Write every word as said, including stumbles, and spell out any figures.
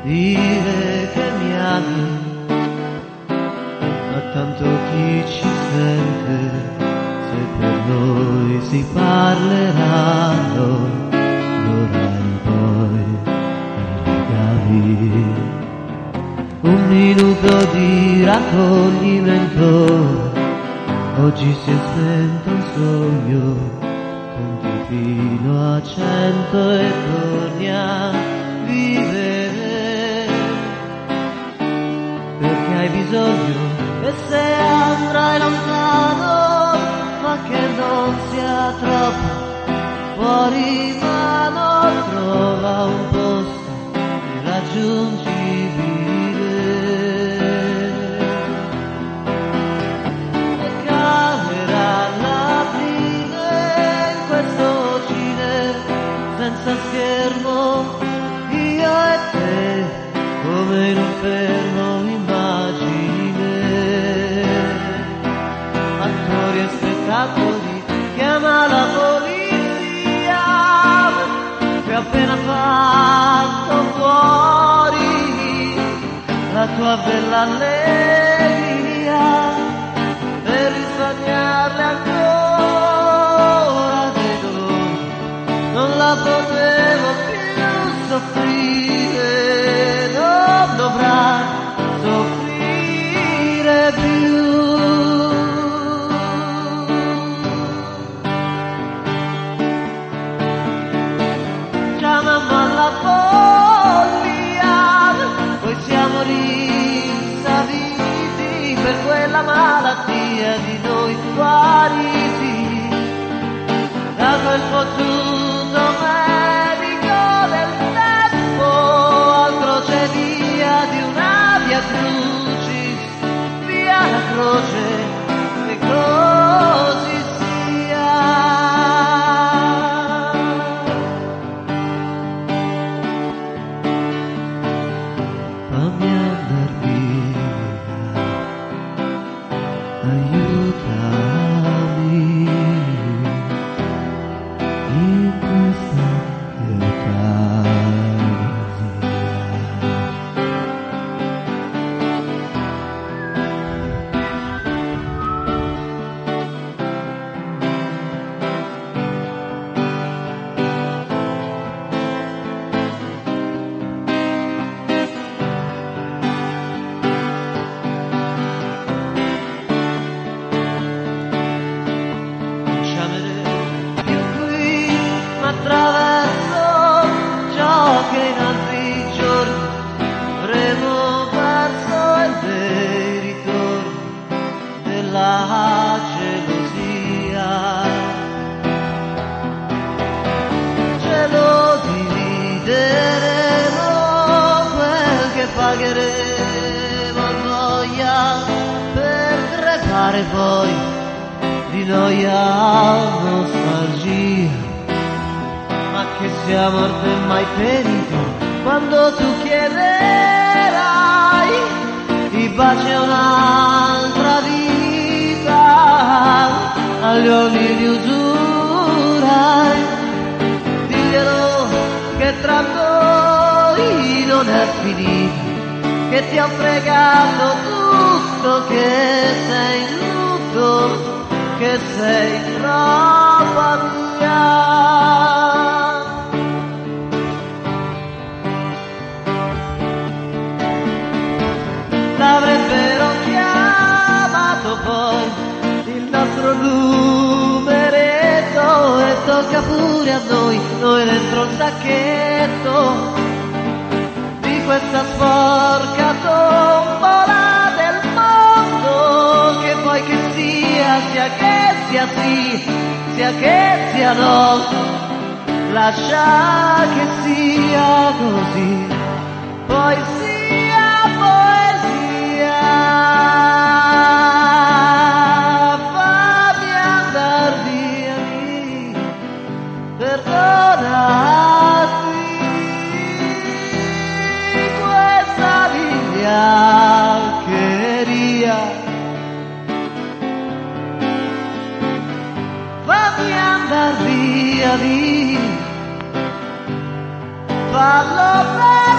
dire che mi ami, ma tanto chi ci sente, se per noi si parleranno, l'orario poi rilegavi. Un minuto di raccoglimento, oggi si è spento il sogno, conti fino a cento e torni a vivere, perché hai bisogno, e se andrai lontano, ma che non sia troppo fuori mano, trova un posto irraggiungibile. Senza schermo, io e te, come in un fermo immagine, attori e spettacoli, chiama la polizia, che ha appena fatto fuori la tua bella allegria, per risparmiarle ancora dei dolori, non la potevo più soffrire, non dovrai soffrire più. Chiamammo alla follia, poi siamo risaliti per quella malattia di noi guariti da quel fottuto medico del tempo, al crocevia di una via crucis, via la croce, che così sia. Fammi andar via, aiutami in questa attraverso ciò che in altri giorni avremo perso, e dei ritorni della gelosia. Ce lo divideremo, quel che pagheremo a noia, per crepare poi di noia nostalgia. Ma che sia morte mai perito, quando tu chiederai ti baci un'altra vita, agli uomini usurai, diglielo che tra noi non è finito, che ti ho fregato tutto, che sei nudo, che sei troppa mia. L'avrebbero chiamato poi il nostro numeretto, e tocca pure a noi, noi dentro il sacchetto di questa sporca tombola del mondo, che poi che sia, sia che sia sì, sia che sia no, lascia che sia così, poi sia poesia. Fammi andar via, perdonati questa vigliaccheria. Fammi andar via, via, fallo bene.